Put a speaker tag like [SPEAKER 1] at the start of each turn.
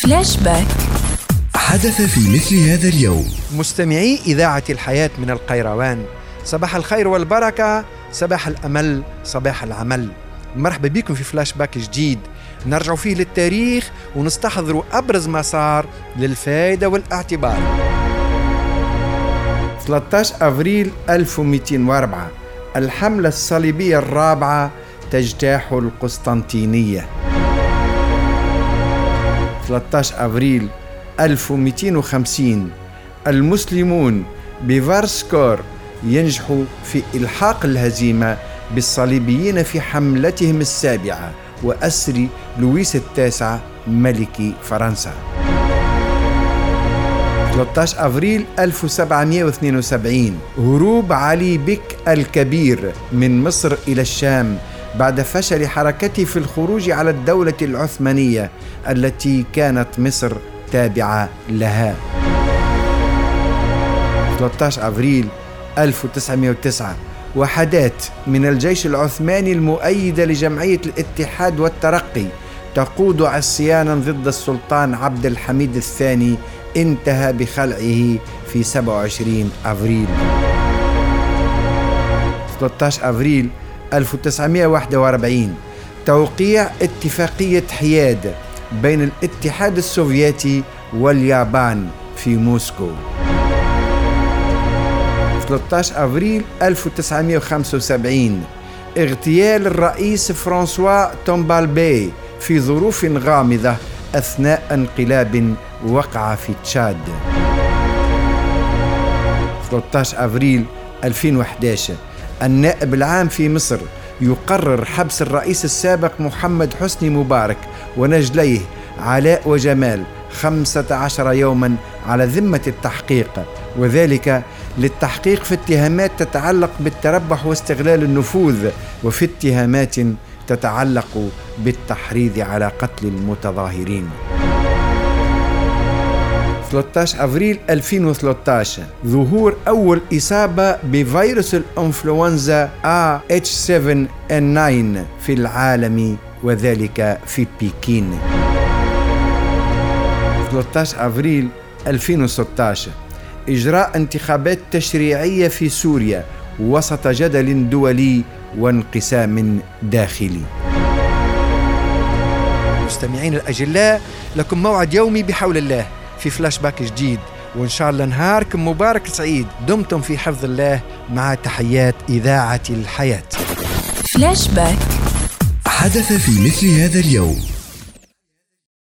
[SPEAKER 1] فلاش باك.
[SPEAKER 2] حدث في مثل هذا اليوم.
[SPEAKER 3] مستمعي إذاعة الحياة من القيروان، صباح الخير والبركة، صباح الأمل، صباح العمل. مرحبا بكم في فلاش باك جديد نرجع فيه للتاريخ ونستحضروا أبرز ما صار للفائدة والاعتبار. 13 أفريل 1204 الحملة الصليبية الرابعة تجتاح القسطنطينية. 13 أفريل 1250 المسلمون بفارسكور ينجحوا في إلحاق الهزيمة بالصليبيين في حملتهم السابعة وأسر لويس التاسع ملك فرنسا. 13 أفريل 1772 هروب علي بك الكبير من مصر إلى الشام بعد فشل حركته في الخروج على الدولة العثمانية التي كانت مصر تابعة لها. 13 أفريل 1909 وحدات من الجيش العثماني المؤيدة لجمعية الاتحاد والترقي تقود عصيانا ضد السلطان عبد الحميد الثاني انتهى بخلعه في 27 أفريل. 13 أفريل 1941 توقيع اتفاقية حياد بين الاتحاد السوفيتي واليابان في موسكو. 13 أفريل 1975 اغتيال الرئيس فرانسوا تومبالبي في ظروف غامضة أثناء انقلاب وقع في تشاد. 13 أفريل 2011 النائب العام في مصر يقرر حبس الرئيس السابق محمد حسني مبارك ونجليه علاء وجمال 15 يوما على ذمة التحقيق، وذلك للتحقيق في اتهامات تتعلق بالتربح واستغلال النفوذ وفي اتهامات تتعلق بالتحريض على قتل المتظاهرين. 13 أفريل 2013 ظهور أول إصابة بفيروس الإنفلونزا H7N9 في العالم وذلك في بكين. 13 أفريل 2016 إجراء انتخابات تشريعية في سوريا وسط جدل دولي وانقسام داخلي. مستمعين الأجلاء، لكم موعد يومي بحول الله في فلاش باك جديد، وإن شاء الله نهاركم مبارك سعيد. دمتم في حفظ الله مع تحيات إذاعة الحياة.
[SPEAKER 1] فلاش باك.
[SPEAKER 2] حدث في مثل هذا اليوم.